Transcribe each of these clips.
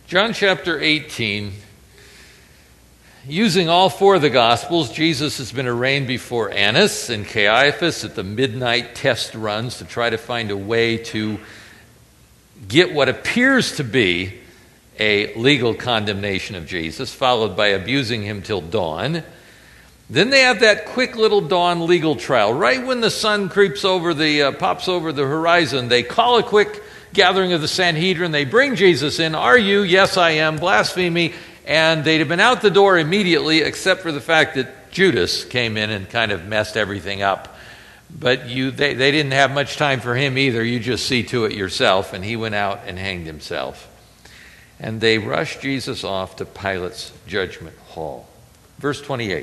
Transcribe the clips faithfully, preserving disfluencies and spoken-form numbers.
John chapter eighteen, using all four of the Gospels, Jesus has been arraigned before Annas and Caiaphas at the midnight test runs to try to find a way to get what appears to be a legal condemnation of Jesus, followed by abusing him till dawn. Then they have that quick little dawn legal trial. Right when the sun creeps over the, uh, pops over the horizon, they call a quick gathering of the Sanhedrin. They bring Jesus in. Are you? Yes, I am. Blasphemy. And they'd have been out the door immediately, except for the fact that Judas came in and kind of messed everything up. But you, they, they didn't have much time for him either. You just see to it yourself. And he went out and hanged himself. And they rushed Jesus off to Pilate's judgment hall. Verse twenty-eight.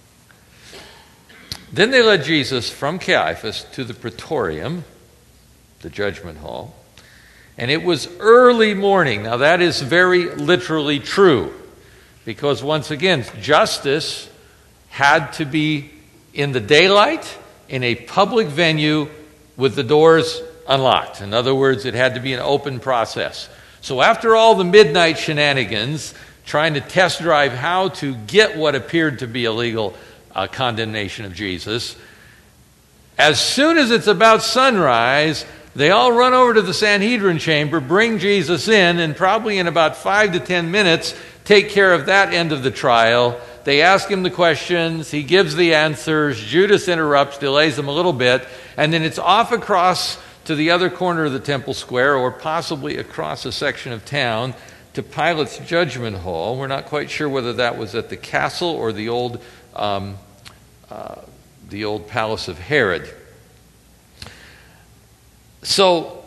Then they led Jesus from Caiaphas to the praetorium, the judgment hall. And it was early morning. Now that is very literally true. Because once again, justice had to be in the daylight, in a public venue, with the doors unlocked. In other words, it had to be an open process. So after all the midnight shenanigans, trying to test drive how to get what appeared to be a legal uh, condemnation of Jesus, as soon as it's about sunrise, they all run over to the Sanhedrin chamber, bring Jesus in, and probably in about five to ten minutes, take care of that end of the trial. They ask him the questions. He gives the answers. Judas interrupts, delays them a little bit, and then it's off across to the other corner of the temple square, or possibly across a section of town, to Pilate's judgment hall. We're not quite sure whether that was at the castle or the old, um, uh, the old palace of Herod. So,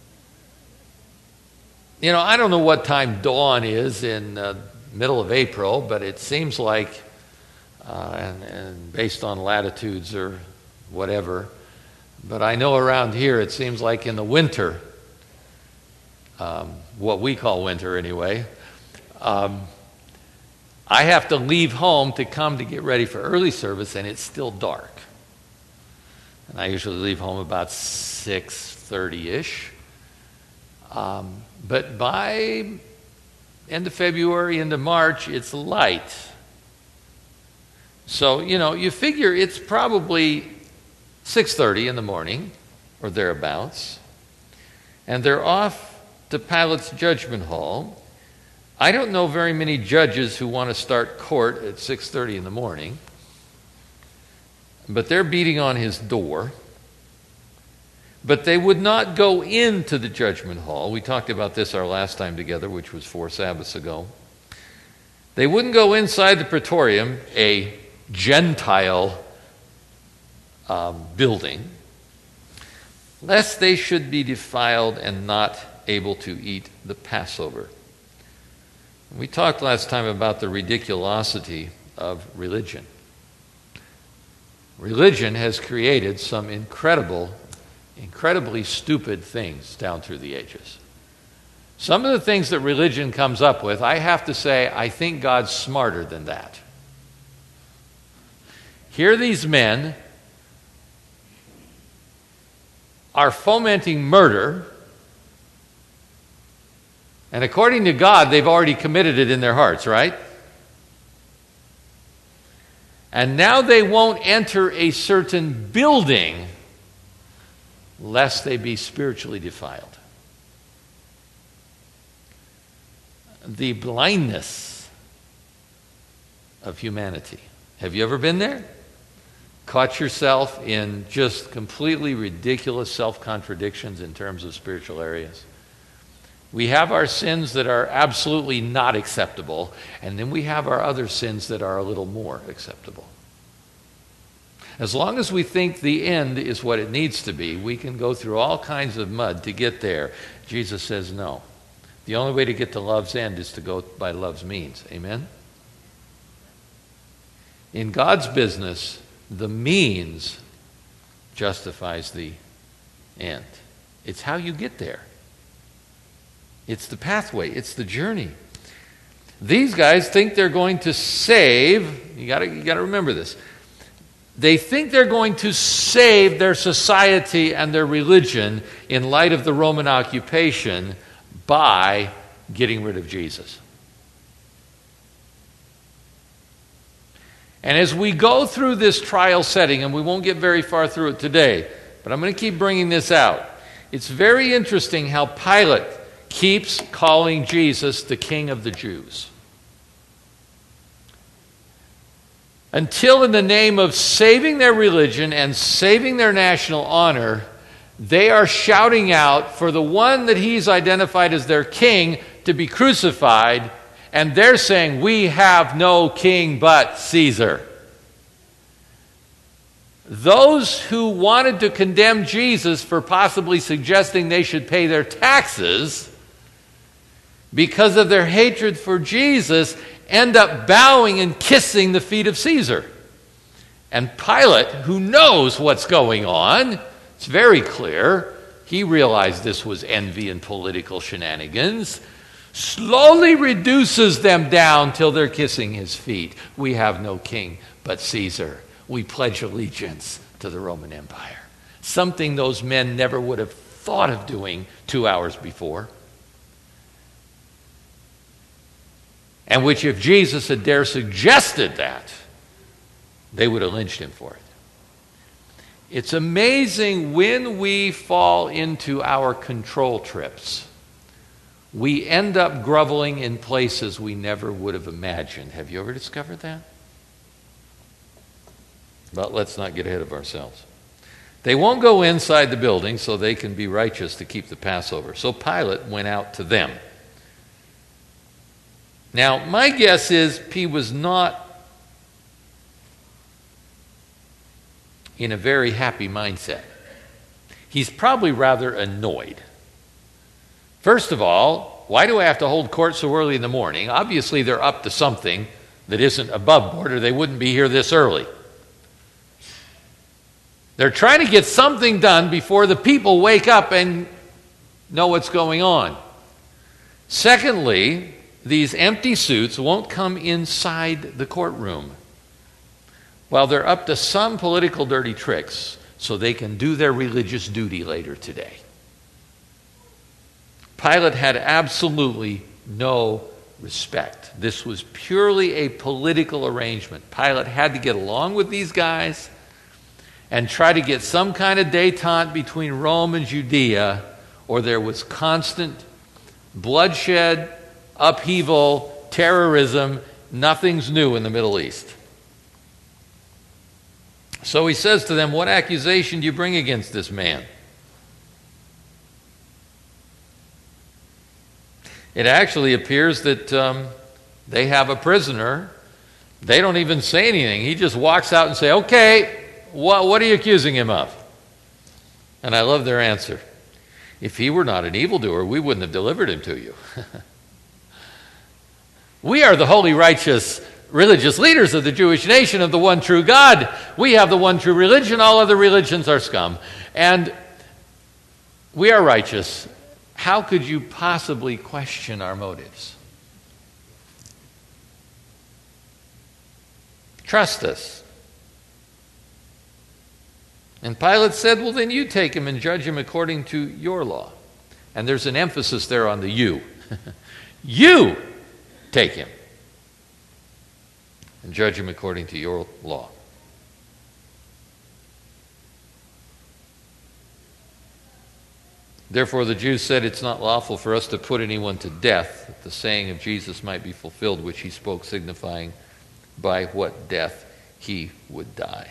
you know, I don't know what time dawn is in uh, middle of April, but it seems like, uh, and, and based on latitudes or whatever, but I know around here it seems like in the winter, um, what we call winter anyway, um, I have to leave home to come to get ready for early service, and it's still dark. And I usually leave home about six thirty-ish. Um, but by end of February, into March, it's light. So, you know, you figure it's probably six thirty in the morning, or thereabouts. And they're off to Pilate's judgment hall. I don't know very many judges who want to start court at six thirty in the morning. But they're beating on his door. But they would not go into the judgment hall. We talked about this our last time together, which was four Sabbaths ago. They wouldn't go inside the praetorium, a Gentile um, building, lest they should be defiled and not able to eat the Passover. We talked last time about the ridiculosity of religion. Religion has created some incredible, incredibly stupid things down through the ages. Some of the things that religion comes up with, I have to say, I think God's smarter than that. Here these men are fomenting murder, and according to God, they've already committed it in their hearts, right? And now they won't enter a certain building lest they be spiritually defiled. The blindness of humanity. Have you ever been there? Caught yourself in just completely ridiculous self-contradictions in terms of spiritual areas? We have our sins that are absolutely not acceptable, and then we have our other sins that are a little more acceptable. As long as we think the end is what it needs to be, we can go through all kinds of mud to get there. Jesus says no. The only way to get to love's end is to go by love's means. Amen? In God's business, the means justifies the end. It's how you get there. It's the pathway. It's the journey. These guys think they're going to save. You got to you got to remember this. They think they're going to save their society and their religion in light of the Roman occupation by getting rid of Jesus. And as we go through this trial setting, and we won't get very far through it today, but I'm going to keep bringing this out. It's very interesting how Pilate keeps calling Jesus the King of the Jews. Until in the name of saving their religion and saving their national honor, they are shouting out for the one that he's identified as their king to be crucified, and they're saying, "We have no king but Caesar." Those who wanted to condemn Jesus for possibly suggesting they should pay their taxes because of their hatred for Jesus end up bowing and kissing the feet of Caesar. And Pilate, who knows what's going on, it's very clear, he realized this was envy and political shenanigans, slowly reduces them down till they're kissing his feet. "We have no king but Caesar. We pledge allegiance to the Roman Empire." Something those men never would have thought of doing two hours before. And which, if Jesus had dare suggested that, they would have lynched him for it. It's amazing when we fall into our control trips, we end up groveling in places we never would have imagined. Have you ever discovered that? But let's not get ahead of ourselves. They won't go inside the building so they can be righteous to keep the Passover. So Pilate went out to them. Now, my guess is he was not in a very happy mindset. He's probably rather annoyed. First of all, why do I have to hold court so early in the morning? Obviously, they're up to something that isn't above board, or they wouldn't be here this early. They're trying to get something done before the people wake up and know what's going on. Secondly, these empty suits won't come inside the courtroom. While they're up to some political dirty tricks so they can do their religious duty later today. Pilate had absolutely no respect. This was purely a political arrangement. Pilate had to get along with these guys and try to get some kind of détente between Rome and Judea, or there was constant bloodshed, upheaval, terrorism. Nothing's new in the Middle East. So he says to them, "What accusation do you bring against this man?" It actually appears that um, they have a prisoner. They don't even say anything. He just walks out and says, "Okay, what, what are you accusing him of?" And I love their answer. "If he were not an evildoer, we wouldn't have delivered him to you." We are the holy, righteous, religious leaders of the Jewish nation, of the one true God. We have the one true religion. All other religions are scum. And we are righteous. How could you possibly question our motives? Trust us. And Pilate said, "Well, then you take him and judge him according to your law." And there's an emphasis there on the you. You take him and judge him according to your law. Therefore the Jews said, "It's not lawful for us to put anyone to death, that the saying of Jesus might be fulfilled, which he spoke, signifying by what death he would die."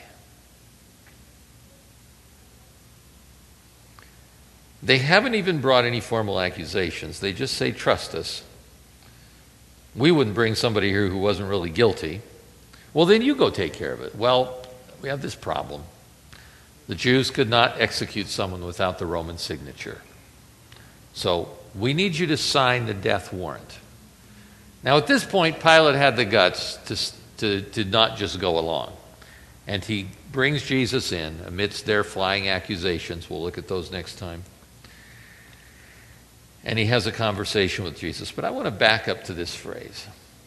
They haven't even brought any formal accusations. They just say, "Trust us. We wouldn't bring somebody here who wasn't really guilty." "Well, then you go take care of it." "Well, we have this problem. The Jews could not execute someone without the Roman signature. So we need you to sign the death warrant." Now at this point, Pilate had the guts to, to, to not just go along. And he brings Jesus in amidst their flying accusations. We'll look at those next time. And he has a conversation with Jesus. But I want to back up to this phrase.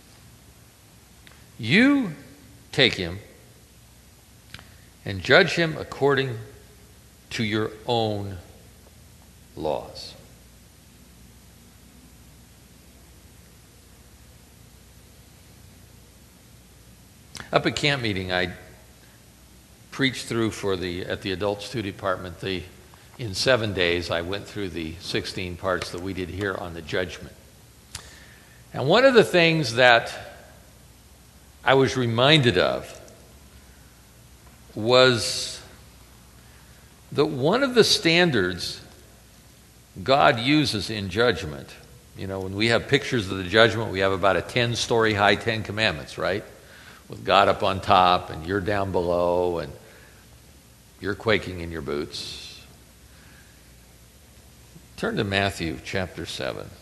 "You take him and judge him according to your own laws." Up at camp meeting, I preached through for the at the adult student department. The in seven days, I went through the sixteen parts that we did here on the judgment. And one of the things that I was reminded of was that one of the standards God uses in judgment, you know, when we have pictures of the judgment, we have about a ten-story high Ten Commandments, right? With God up on top and you're down below and you're quaking in your boots. Turn to Matthew chapter seven.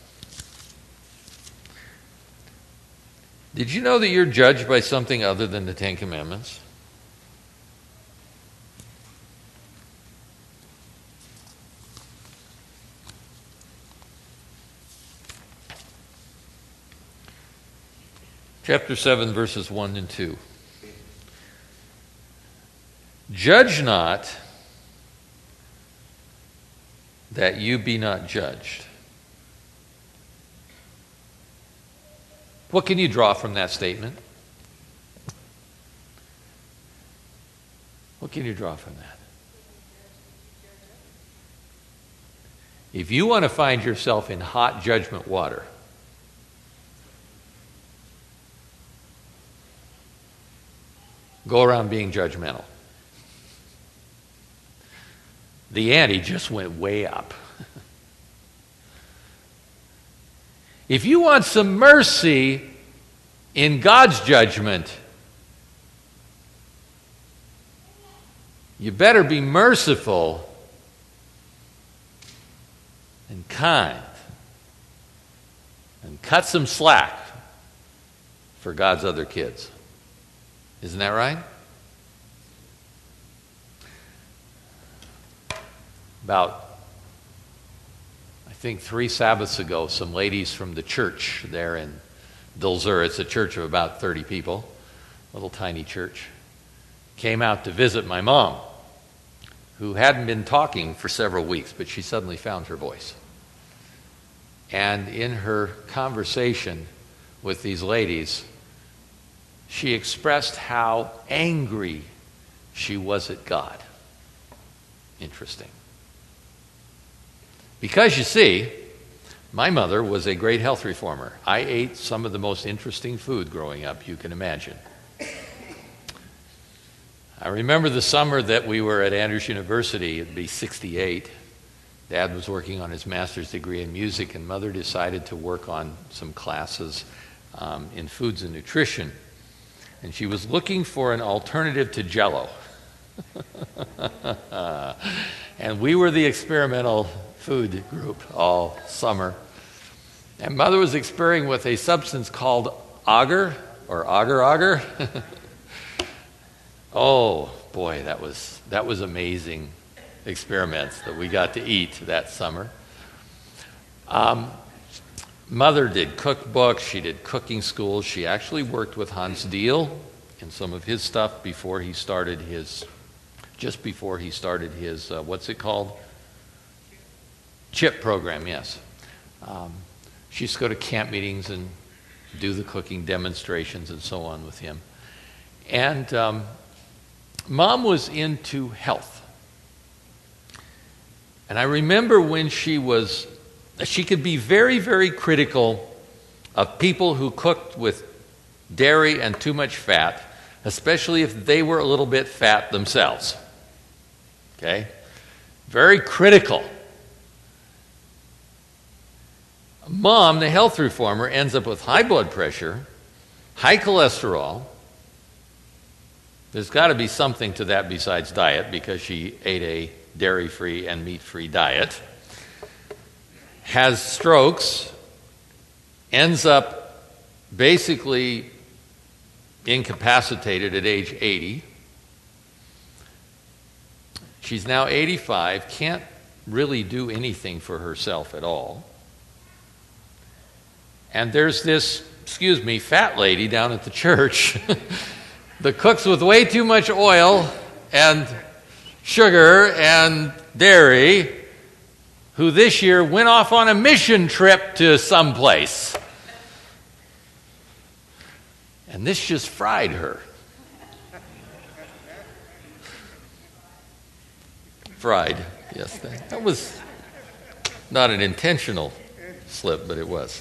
Did you know that you're judged by something other than the Ten Commandments? Chapter seven, verses one and two. Judge not, that you be not judged. What can you draw from that statement? What can you draw from that? If you want to find yourself in hot judgment water, go around being judgmental. The ante just went way up. If you want some mercy in God's judgment, you better be merciful and kind and cut some slack for God's other kids. Isn't that right? About, I think, three Sabbaths ago, some ladies from the church there in Dulzur, it's a church of about thirty people, a little tiny church, came out to visit my mom, who hadn't been talking for several weeks, but she suddenly found her voice. And in her conversation with these ladies, she expressed how angry she was at God. Interesting. Because, you see, my mother was a great health reformer. I ate some of the most interesting food growing up you can imagine. I remember the summer that we were at Andrews University, it'd be sixty-eight. Dad was working on his master's degree in music, and Mother decided to work on some classes um, in foods and nutrition. And she was looking for an alternative to Jell-O. And we were the experimental food group all summer. And Mother was experimenting with a substance called agar, or agar-agar. Oh, boy, that was that was amazing experiments that we got to eat that summer. Um, Mother did cookbooks, she did cooking schools. She actually worked with Hans Diehl in some of his stuff before he started his, just before he started his, uh, what's it called? CHIP program, yes. Um, she used to go to camp meetings and do the cooking demonstrations and so on with him. And um, Mom was into health. And I remember when she was, she could be very, very critical of people who cooked with dairy and too much fat, especially if they were a little bit fat themselves. Okay? Very critical. Mom, the health reformer, ends up with high blood pressure, high cholesterol. There's got to be something to that besides diet, because she ate a dairy-free and meat-free diet. Has strokes, ends up basically incapacitated at age eighty. She's now eighty-five, can't really do anything for herself at all. And there's this, excuse me, fat lady down at the church that cooks with way too much oil and sugar and dairy, who this year went off on a mission trip to someplace. And this just fried her. Fried. Yes, that was not an intentional slip, but it was.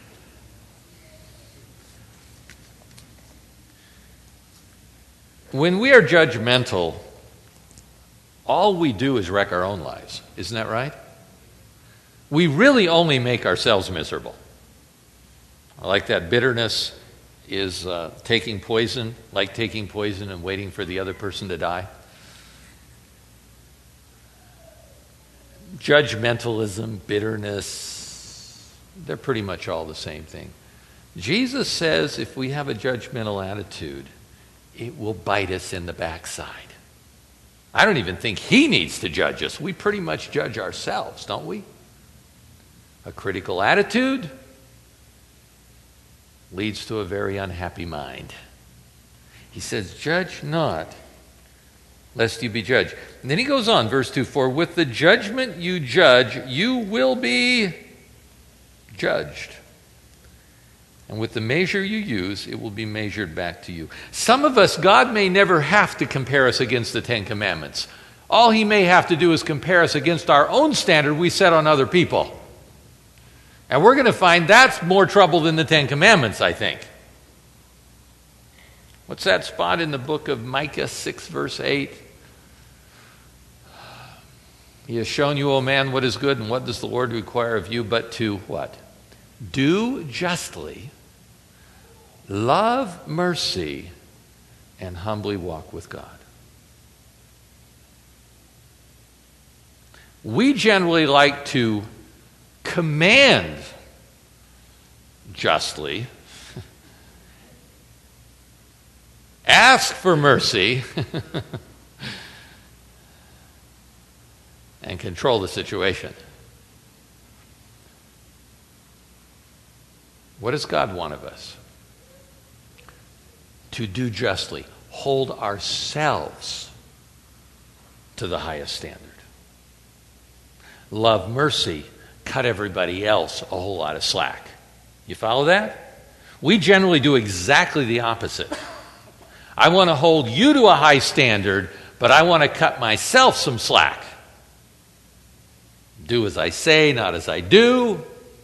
When we are judgmental, all we do is wreck our own lives. Isn't that right? We really only make ourselves miserable. I like that bitterness is uh, taking poison, like taking poison and waiting for the other person to die. Judgmentalism, bitterness, they're pretty much all the same thing. Jesus says if we have a judgmental attitude, it will bite us in the backside. I don't even think he needs to judge us. We pretty much judge ourselves, don't we? A critical attitude leads to a very unhappy mind. He says, judge not, lest you be judged. And then he goes on, verse two, for with the judgment you judge, you will be judged. And with the measure you use, it will be measured back to you. Some of us, God may never have to compare us against the Ten Commandments. All he may have to do is compare us against our own standard we set on other people. And we're going to find that's more trouble than the Ten Commandments, I think. What's that spot in the book of Micah six, verse eight? He has shown you, O man, what is good, and what does the Lord require of you, but to what? Do justly, love mercy, and humbly walk with God. We generally like to command justly, ask for mercy, and control the situation. What does God want of us? To do justly, hold ourselves to the highest standard. Love mercy, cut everybody else a whole lot of slack. You follow that? We generally do exactly the opposite. I want to hold you to a high standard, but I want to cut myself some slack. Do as I say, not as I do.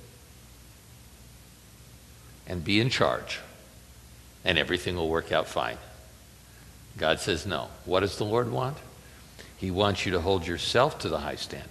And be in charge. And everything will work out fine. God says no. What does the Lord want? He wants you to hold yourself to the high standard.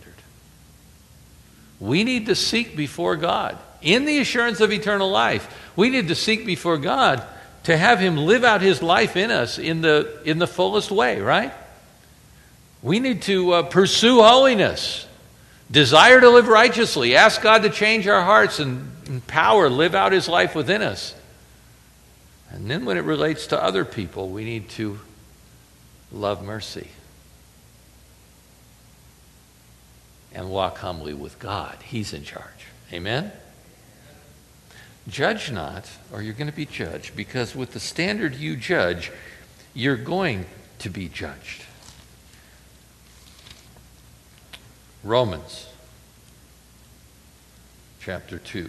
We need to seek before God, in the assurance of eternal life, we need to seek before God to have him live out his life in us in the, in the fullest way, right? We need to uh, pursue holiness, desire to live righteously, ask God to change our hearts and empower, live out his life within us. And then when it relates to other people, we need to love mercy and walk humbly with God. He's in charge. Amen? Judge not, or you're going to be judged, because with the standard you judge, you're going to be judged. Romans chapter two.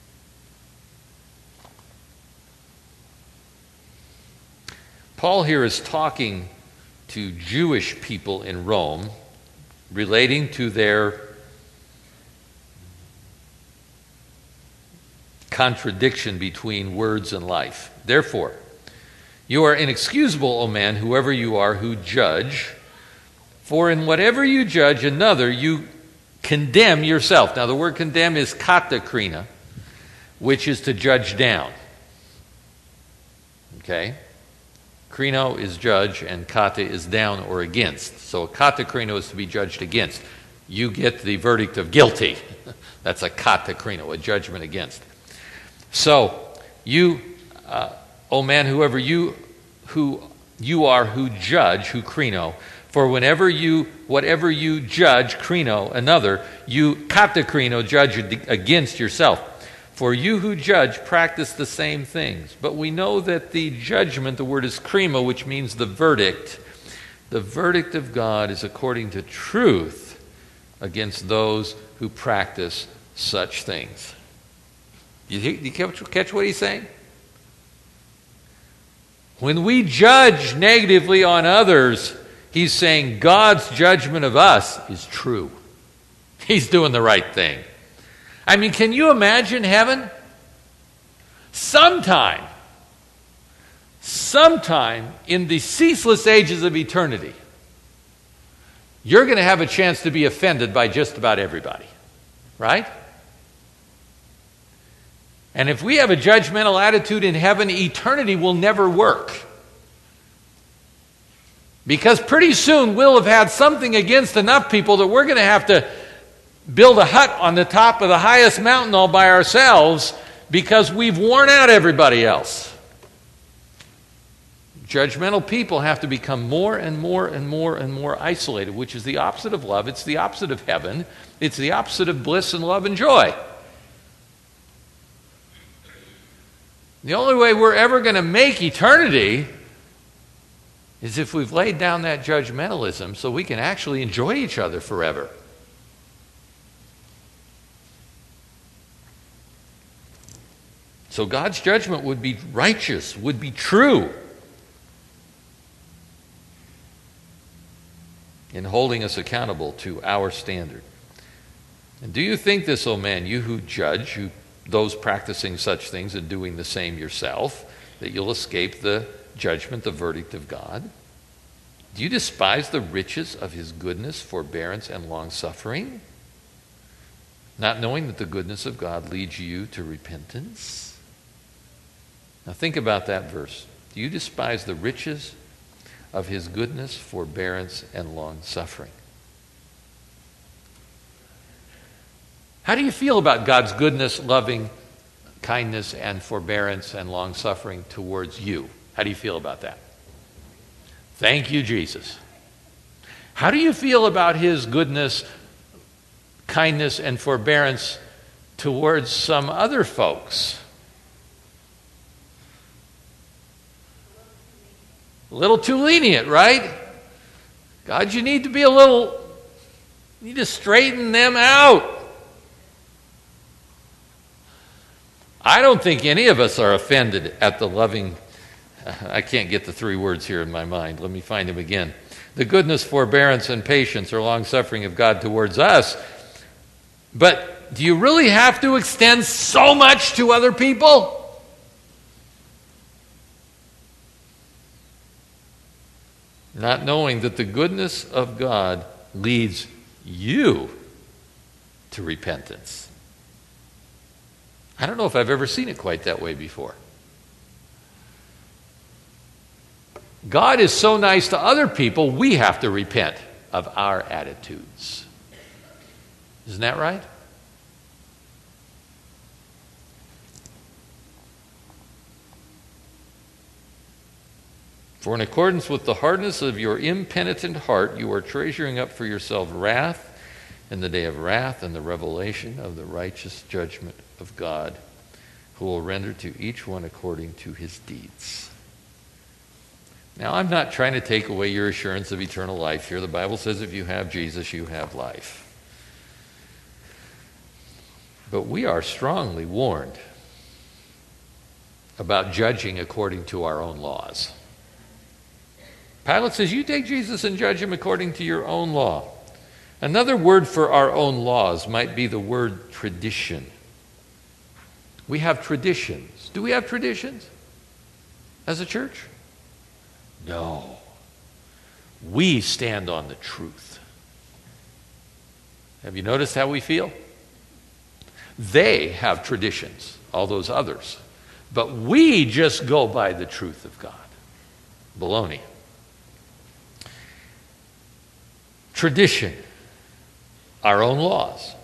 Paul here is talking to Jewish people in Rome, relating to their contradiction between words and life. Therefore, you are inexcusable, O man, whoever you are, who judge, for in whatever you judge another, you condemn yourself. Now, the word condemn is katakrina, which is to judge down. Okay? Krino is judge, and kata is down or against. So a katakrino is to be judged against. You get the verdict of guilty. That's a katakrino, a judgment against. So, you, uh, O man, whoever you, who you are, who judge, who krino, for whenever you, whatever you judge, krino, another, you katakrino, judge against yourself. For you who judge practice the same things. But we know that the judgment, the word is krima, which means the verdict. The verdict of God is according to truth against those who practice such things. You, you catch, catch what he's saying? When we judge negatively on others, He's saying God's judgment of us is true. He's doing the right thing. I mean, can you imagine heaven? Sometime, sometime in the ceaseless ages of eternity, you're going to have a chance to be offended by just about everybody, right? And if we have a judgmental attitude in heaven, eternity will never work. Because pretty soon we'll have had something against enough people that we're going to have to build a hut on the top of the highest mountain all by ourselves because we've worn out everybody else. Judgmental people have to become more and more and more and more isolated, which is the opposite of love. It's the opposite of heaven. It's the opposite of bliss and love and joy. The only way we're ever going to make eternity is if we've laid down that judgmentalism so we can actually enjoy each other forever. So God's judgment would be righteous, would be true in holding us accountable to our standard. And do you think this, O man, you who judge, you, those practicing such things and doing the same yourself, that you'll escape the judgment, the verdict of God? Do you despise the riches of his goodness, forbearance, and long-suffering, not knowing that the goodness of God leads you to repentance? Now think about that verse. Do you despise the riches of his goodness, forbearance, and long-suffering? How do you feel about God's goodness, loving kindness, and forbearance, and long-suffering towards you? How do you feel about that? Thank you, Jesus. How do you feel about his goodness, kindness, and forbearance towards some other folks? A little too lenient, right? God, you need to be a little, you need to straighten them out. I don't think any of us are offended at the loving, I can't get the three words here in my mind. Let me find them again. The goodness, forbearance, and patience or long-suffering of God towards us. But do you really have to extend so much to other people? Not knowing that the goodness of God leads you to repentance. I don't know if I've ever seen it quite that way before. God is so nice to other people, we have to repent of our attitudes. Isn't that right? For in accordance with the hardness of your impenitent heart, you are treasuring up for yourself wrath in the day of wrath and the revelation of the righteous judgment of God, who will render to each one according to his deeds. Now, I'm not trying to take away your assurance of eternal life here. The Bible says if you have Jesus, you have life. But we are strongly warned about judging according to our own laws. Pilate says, you take Jesus and judge him according to your own law. Another word for our own laws might be the word tradition. We have traditions. Do we have traditions as a church? No. We stand on the truth. Have you noticed how we feel? They have traditions, all those others. But we just go by the truth of God. Baloney. Tradition, our own laws.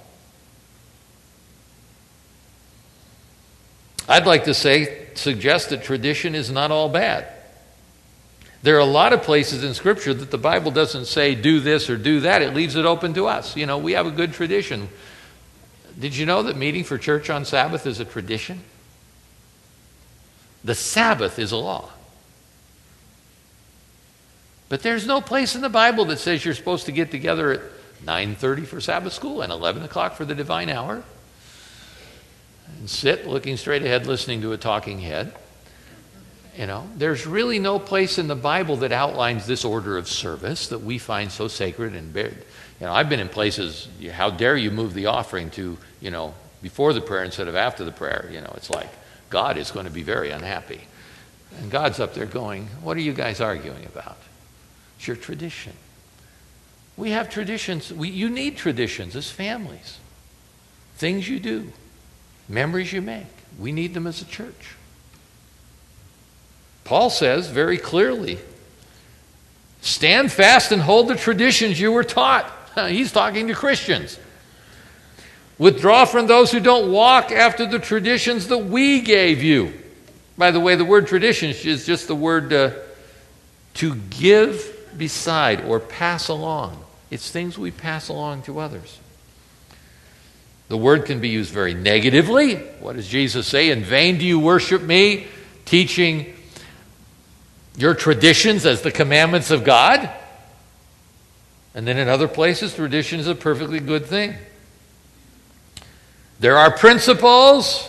I'd like to say, suggest that tradition is not all bad. There are a lot of places in Scripture that the Bible doesn't say do this or do that. It leaves it open to us. You know, we have a good tradition. Did you know that meeting for church on Sabbath is a tradition? The Sabbath is a law. But there's no place in the Bible that says you're supposed to get together at nine thirty for Sabbath school and eleven o'clock for the divine hour and sit looking straight ahead listening to a talking head You know, there's really no place in the Bible that outlines this order of service that we find so sacred and big. You know, I've been in places, how dare you move the offering to, you know, before the prayer instead of after the prayer. You know, it's like God is going to be very unhappy. And God's up there going, what are you guys arguing about? It's your tradition. We have traditions. We, you need traditions as families. Things you do. Memories you make. We need them as a church. Paul says very clearly, stand fast and hold the traditions you were taught. He's talking to Christians. Withdraw from those who don't walk after the traditions that we gave you. By the way, the word traditions is just the word uh, to give beside or pass along. It's things we pass along to others. The word can be used very negatively. What does Jesus say? In vain do you worship me, teaching your traditions as the commandments of God. And then in other places, tradition is a perfectly good thing. There are principles,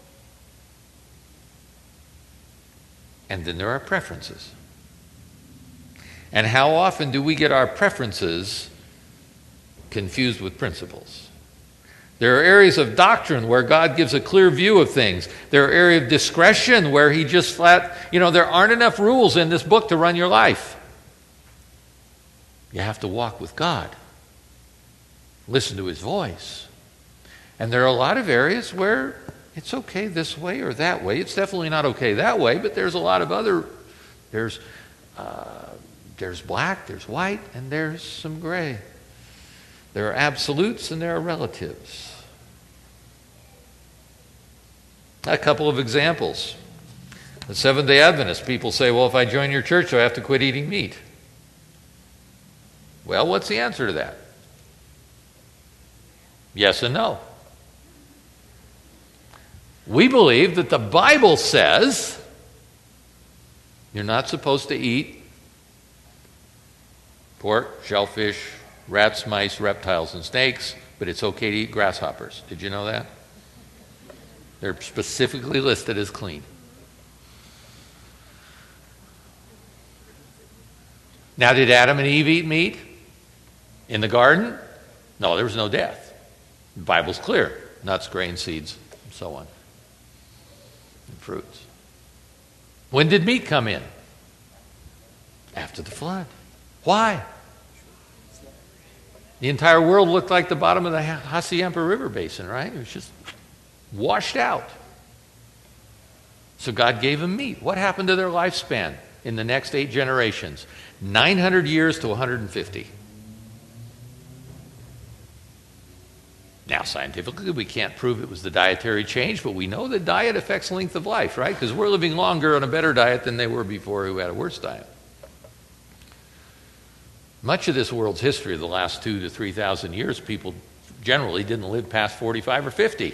and then there are preferences. And how often do we get our preferences confused with principles? There are areas of doctrine where God gives a clear view of things. There are areas of discretion where he just flat, you know, there aren't enough rules in this book to run your life. You have to walk with God. Listen to his voice. And there are a lot of areas where it's okay this way or that way. It's definitely not okay that way, but there's a lot of other, there's, uh, there's black, there's white, and there's some gray. There are absolutes and there are relatives. A couple of examples. The Seventh-day Adventists, people say, well, if I join your church, do I have to quit eating meat? Well, what's the answer to that? Yes and no. We believe that the Bible says you're not supposed to eat pork, shellfish, rats, mice, reptiles, and snakes, but it's okay to eat grasshoppers. Did you know that? They're specifically listed as clean. Now, did Adam and Eve eat meat in the garden? No, there was no death. The Bible's clear. Nuts, grain, seeds, and so on. And fruits. When did meat come in? After the flood. Why? The entire world looked like the bottom of the Hassayampa River basin, right? It was just washed out. So God gave them meat. What happened to their lifespan in the next eight generations? nine hundred years to one hundred fifty. Now, scientifically, we can't prove it was the dietary change, but we know that diet affects length of life, right? Because we're living longer on a better diet than they were before who had a worse diet. Much of this world's history, the last two to three thousand years, people generally didn't live past forty-five or fifty.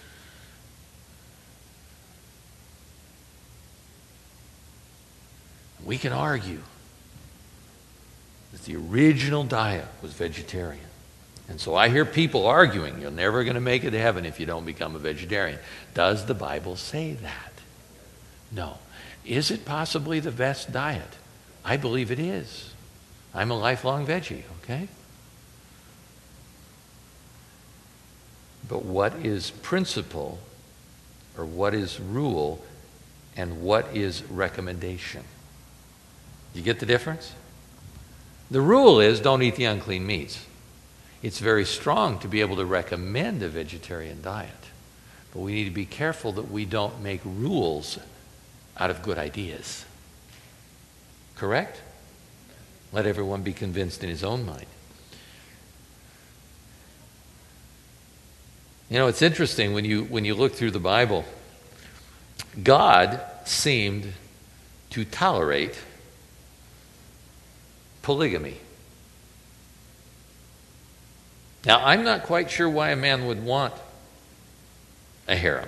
We can argue that the original diet was vegetarian. And so I hear people arguing, you're never going to make it to heaven if you don't become a vegetarian. Does the Bible say that? No. Is it possibly the best diet? I believe it is. I'm a lifelong veggie, okay? But what is principle, or what is rule, and what is recommendation? You get the difference? The rule is don't eat the unclean meats. It's very strong to be able to recommend a vegetarian diet. But we need to be careful that we don't make rules out of good ideas. Correct? Let everyone be convinced in his own mind. You know, it's interesting when you when you look through the Bible, God seemed to tolerate polygamy. Now, I'm not quite sure why a man would want a harem.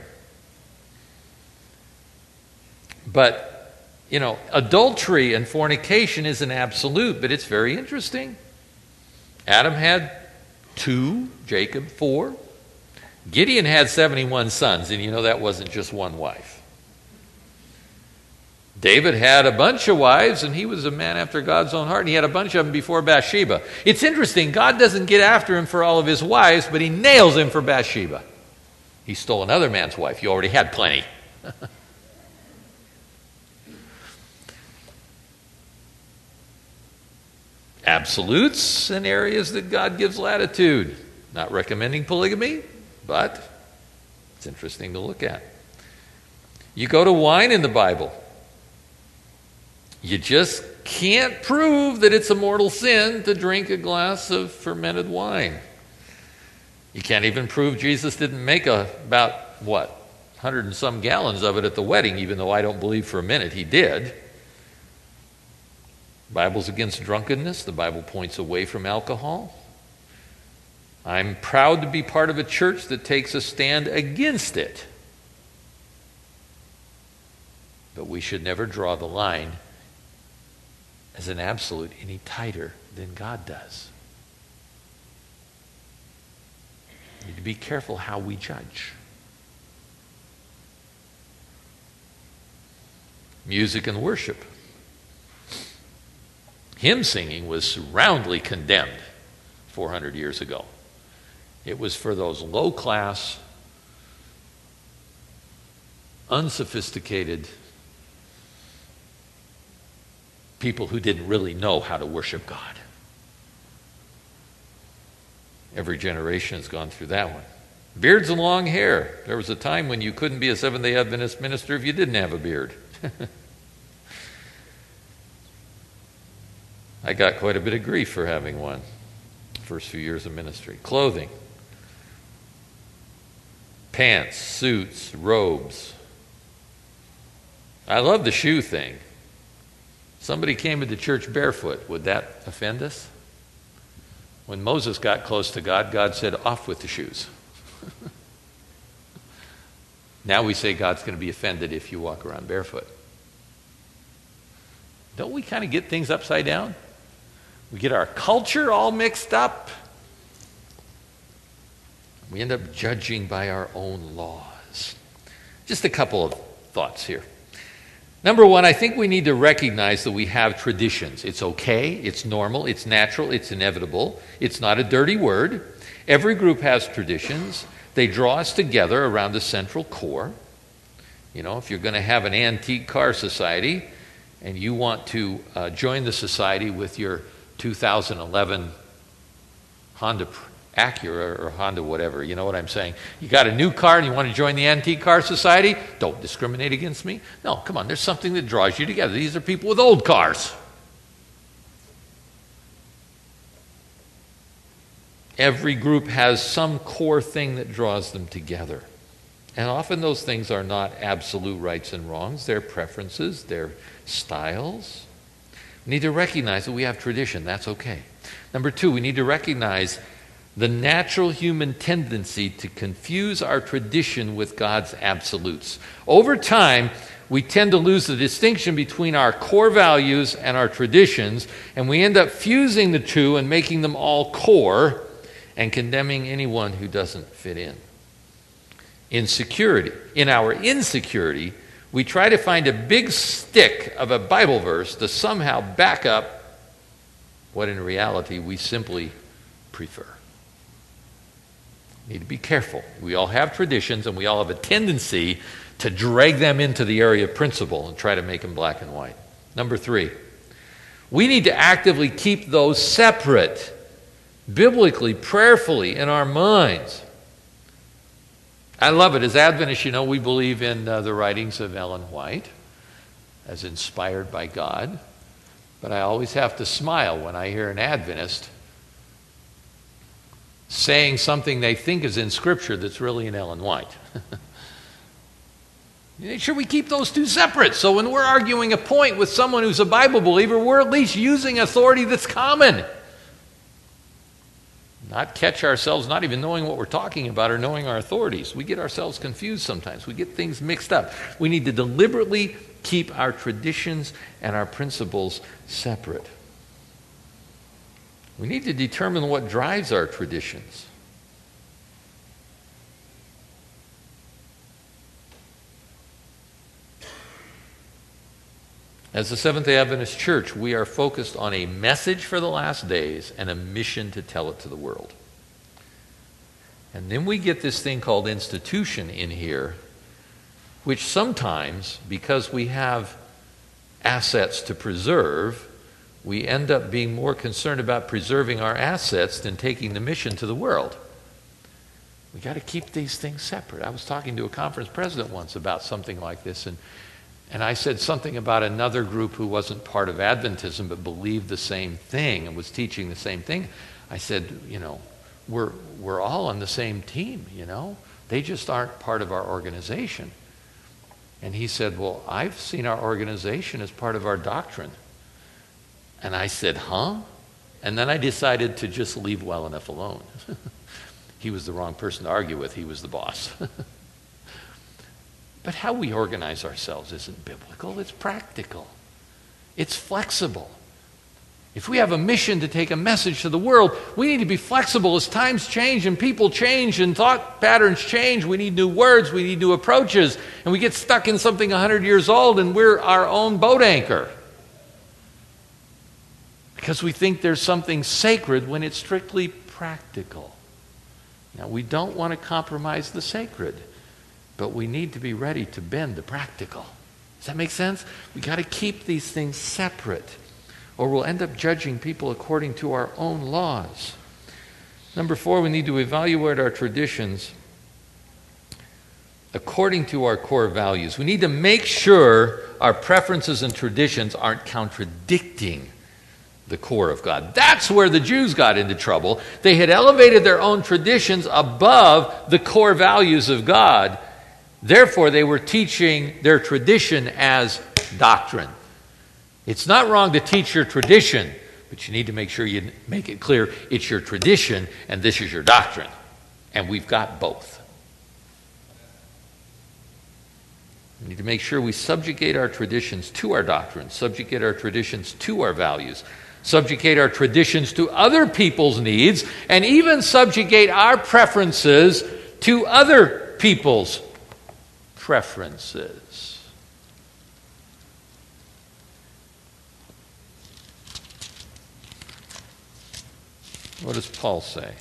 But, you know, adultery and fornication is an absolute, but it's very interesting. Adam had two, Jacob four. Gideon had seventy-one sons, and you know that wasn't just one wife. David had a bunch of wives, and he was a man after God's own heart, and he had a bunch of them before Bathsheba. It's interesting, God doesn't get after him for all of his wives, but he nails him for Bathsheba. He stole another man's wife. He already had plenty. Absolutes and areas that God gives latitude. Not recommending polygamy, but it's interesting to look at. You go to wine in the Bible. You just can't prove that it's a mortal sin to drink a glass of fermented wine. You can't even prove Jesus didn't make a, about, what, one hundred and some gallons of it at the wedding, even though I don't believe for a minute he did. The Bible's against drunkenness. The Bible points away from alcohol. I'm proud to be part of a church that takes a stand against it. But we should never draw the line as an absolute any tighter than God does. We need to be careful how we judge. Music and worship. Hymn singing was roundly condemned four hundred years ago. It was for those low-class, unsophisticated people who didn't really know how to worship God. Every generation has gone through that one. Beards and long hair. There was a time when you couldn't be a Seventh-day Adventist minister if you didn't have a beard. I got quite a bit of grief for having one first few years of ministry. Clothing. Pants, suits, robes. I love the shoe thing. Somebody came into church barefoot. Would that offend us? When Moses got close to God, God said, off with the shoes. Now we say God's going to be offended if you walk around barefoot. Don't we kind of get things upside down? We get our culture all mixed up. We end up judging by our own laws. Just a couple of thoughts here. Number one, I think we need to recognize that we have traditions. It's okay, it's normal, it's natural, it's inevitable. It's not a dirty word. Every group has traditions. They draw us together around a central core. You know, if you're going to have an antique car society and you want to uh, join the society with your two thousand eleven Honda Acura or Honda whatever, you know what I'm saying? You got a new car and you want to join the Antique Car Society? Don't discriminate against me. No, come on, there's something that draws you together. These are people with old cars. Every group has some core thing that draws them together. And often those things are not absolute rights and wrongs. They're preferences, they're styles. We need to recognize that we have tradition. That's okay. Number two, we need to recognize the natural human tendency to confuse our tradition with God's absolutes. Over time, we tend to lose the distinction between our core values and our traditions, and we end up fusing the two and making them all core and condemning anyone who doesn't fit in. Insecurity. In our insecurity, we try to find a big stick of a Bible verse to somehow back up what in reality we simply prefer. Need to be careful. We all have traditions and we all have a tendency to drag them into the area of principle and try to make them black and white. Number three, we need to actively keep those separate, biblically, prayerfully in our minds. I love it. As Adventists, you know, we believe in uh, the writings of Ellen White as inspired by God. But I always have to smile when I hear an Adventist saying something they think is in Scripture that's really in Ellen White. Make sure we keep those two separate. So when we're arguing a point with someone who's a Bible believer, we're at least using authority that's common. Not catch ourselves not even knowing what we're talking about or knowing our authorities. We get ourselves confused sometimes. We get things mixed up. We need to deliberately keep our traditions and our principles separate. We need to determine what drives our traditions. As the Seventh-day Adventist Church, we are focused on a message for the last days and a mission to tell it to the world. And then we get this thing called institution in here, which sometimes, because we have assets to preserve, we end up being more concerned about preserving our assets than taking the mission to the world. We got to keep these things separate. I was talking to a conference president once about something like this, and And I said something about another group who wasn't part of Adventism but believed the same thing and was teaching the same thing. I said, you know, we're we're all on the same team, you know. They just aren't part of our organization. And he said, well, I've seen our organization as part of our doctrine. And I said, huh? And then I decided to just leave well enough alone. He was the wrong person to argue with. He was the boss. But how we organize ourselves isn't biblical. It's practical. It's flexible. If we have a mission to take a message to the world, we need to be flexible as times change and people change and thought patterns change. We need new words. We need new approaches. And we get stuck in something one hundred years old and we're our own boat anchor. Because we think there's something sacred when it's strictly practical. Now, we don't want to compromise the sacred, but we need to be ready to bend the practical. Does that make sense? We got to keep these things separate, or we'll end up judging people according to our own laws. Number four, we need to evaluate our traditions according to our core values. We need to make sure our preferences and traditions aren't contradicting the core of God. That's where the Jews got into trouble. They had elevated their own traditions above the core values of God. Therefore, they were teaching their tradition as doctrine. It's not wrong to teach your tradition, but you need to make sure you make it clear it's your tradition and this is your doctrine. And we've got both. We need to make sure we subjugate our traditions to our doctrine, subjugate our traditions to our values, subjugate our traditions to other people's needs, and even subjugate our preferences to other people's preferences. What does Paul say?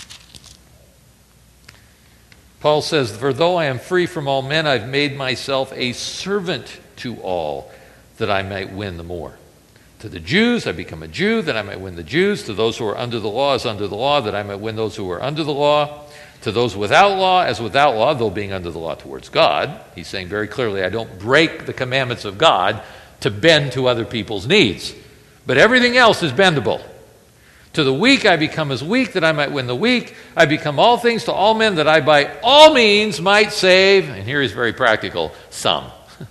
Paul says, "For though I am free from all men, I've made myself a servant to all, that I might win the more. To the Jews, I become a Jew, that I might win the Jews. To those who are under the law, as under the law, that I might win those who are under the law. To those without law, as without law, though being under the law towards God." He's saying very clearly, I don't break the commandments of God to bend to other people's needs. But everything else is bendable. To the weak I become as weak, that I might win the weak. I become all things to all men, that I by all means might save, and here he's very practical, some.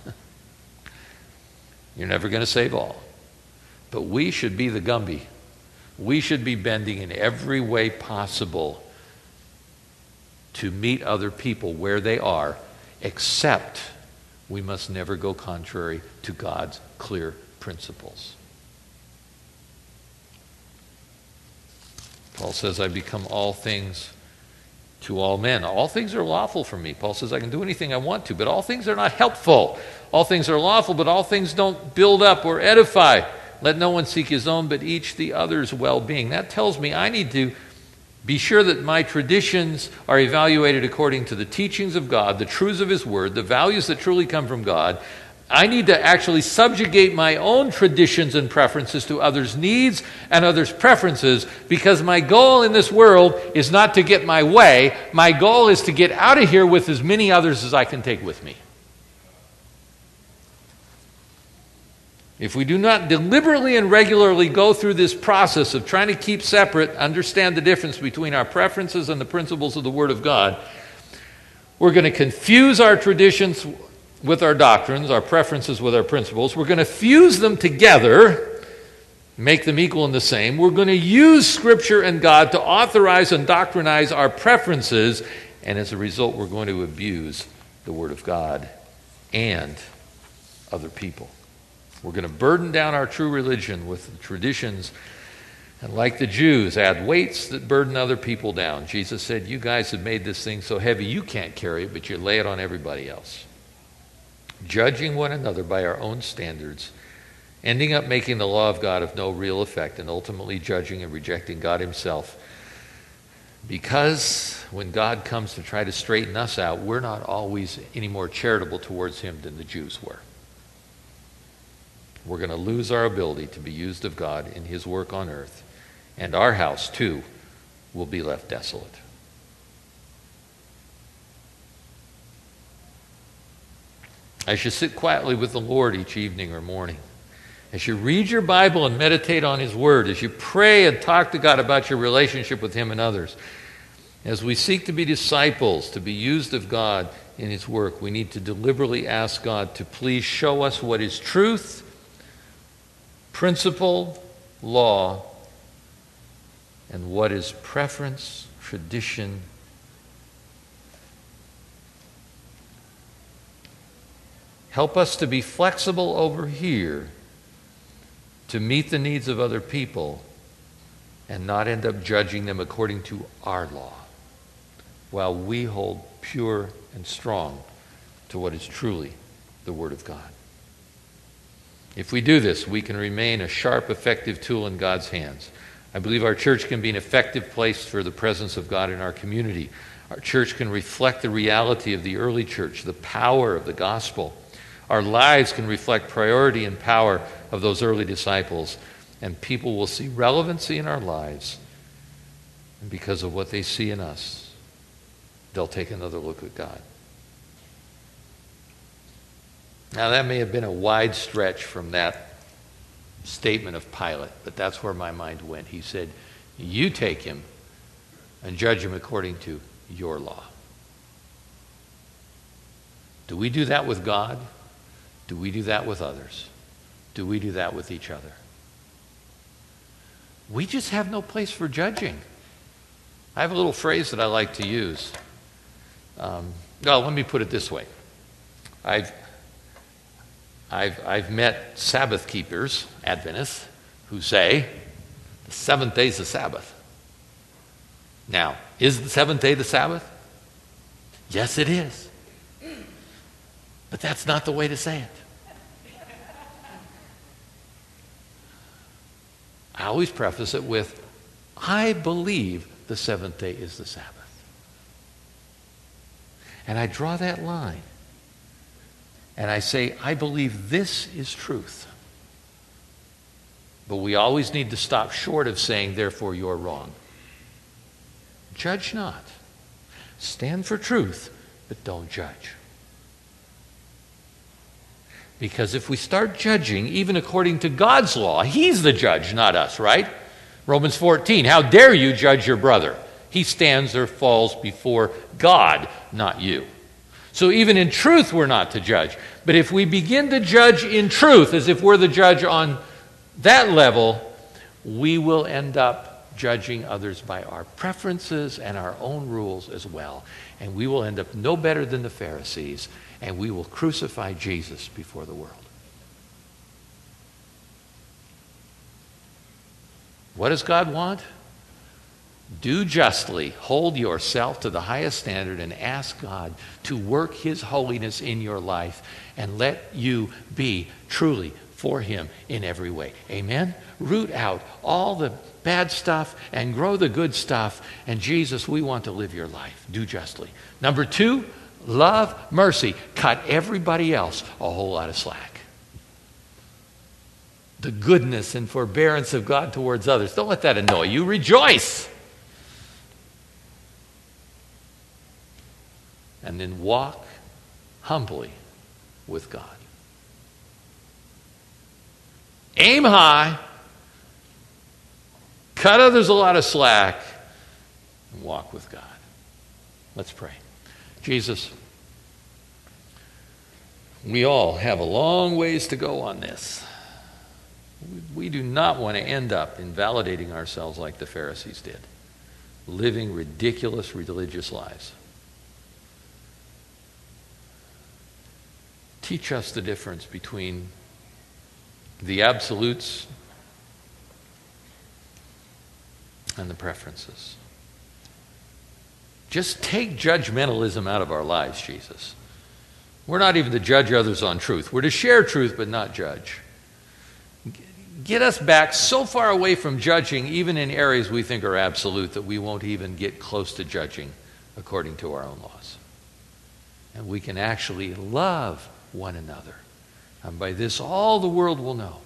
You're never going to save all. But we should be the Gumby. We should be bending in every way possible to meet other people where they are, except we must never go contrary to God's clear principles. Paul says, I become all things to all men. All things are lawful for me. Paul says, I can do anything I want to, but all things are not helpful. All things are lawful, but all things don't build up or edify. Let no one seek his own, but each the other's well-being. That tells me I need to be sure that my traditions are evaluated according to the teachings of God, the truths of His Word, the values that truly come from God. I need to actually subjugate my own traditions and preferences to others' needs and others' preferences, because my goal in this world is not to get my way. My goal is to get out of here with as many others as I can take with me. If we do not deliberately and regularly go through this process of trying to keep separate, understand the difference between our preferences and the principles of the Word of God, we're going to confuse our traditions with our doctrines, our preferences with our principles. We're going to fuse them together, make them equal and the same. We're going to use Scripture and God to authorize and doctrinize our preferences, and as a result, we're going to abuse the Word of God and other people. We're going to burden down our true religion with the traditions, and like the Jews, add weights that burden other people down. Jesus said, you guys have made this thing so heavy you can't carry it, but you lay it on everybody else. Judging one another by our own standards ending up making the law of God of no real effect and ultimately judging and rejecting God himself. Because when God comes to try to straighten us out, we're not always any more charitable towards him than the Jews were. We're going to lose our ability to be used of God in his work on earth, and our house, too, will be left desolate. As you sit quietly with the Lord each evening or morning, as you read your Bible and meditate on his word, as you pray and talk to God about your relationship with him and others, as we seek to be disciples, to be used of God in his work, we need to deliberately ask God to please show us what is truth, principle, law, and what is preference, tradition, help us to be flexible over here to meet the needs of other people and not end up judging them according to our law, while we hold pure and strong to what is truly the Word of God. If we do this, we can remain a sharp, effective tool in God's hands. I believe our church can be an effective place for the presence of God in our community. Our church can reflect the reality of the early church, the power of the gospel. Our lives can reflect priority and power of those early disciples, and people will see relevancy in our lives. And because of what they see in us, they'll take another look at God. Now, that may have been a wide stretch from that statement of Pilate, but that's where my mind went. He said, you take him and judge him according to your law. Do we do that with God? Do we do that with others? Do we do that with each other? We just have no place for judging. I have a little phrase that I like to use. Um, well, let me put it this way. I've, I've, I've met Sabbath keepers, Adventists, who say the seventh day is the Sabbath. Now, is the seventh day the Sabbath? Yes, it is. But that's not the way to say it. I always preface it with, I believe the seventh day is the Sabbath. And I draw that line. And I say, I believe this is truth. But we always need to stop short of saying, therefore you're wrong. Judge not. Stand for truth, but don't judge. Because if we start judging, even according to God's law, he's the judge, not us, right? Romans fourteen, how dare you judge your brother? He stands or falls before God, not you. So even in truth, we're not to judge. But if we begin to judge in truth, as if we're the judge on that level, we will end up judging others by our preferences and our own rules as well. And we will end up no better than the Pharisees, and we will crucify Jesus before the world. What does God want? Do justly, hold yourself to the highest standard, and ask God to work his holiness in your life and let you be truly for him in every way. Amen? Root out all the bad stuff and grow the good stuff. And Jesus, we want to live your life. Do justly. Number two, love mercy. Cut everybody else a whole lot of slack. The goodness and forbearance of God towards others. Don't let that annoy you. Rejoice. And then walk humbly with God. Aim high. Cut others a lot of slack. And walk with God. Let's pray. Jesus, we all have a long ways to go on this. We do not want to end up invalidating ourselves like the Pharisees did, living ridiculous religious lives. Teach us the difference between the absolutes and the preferences. Just take judgmentalism out of our lives, Jesus. We're not even to judge others on truth. We're to share truth but not judge. get us back so far away from judging, even in areas we think are absolute, that we won't even get close to judging according to our own laws. And we can actually love one another. And by this, all the world will know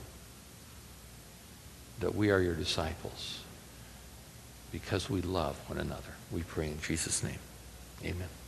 that we are your disciples, because we love one another. We pray in Jesus' name. Amen.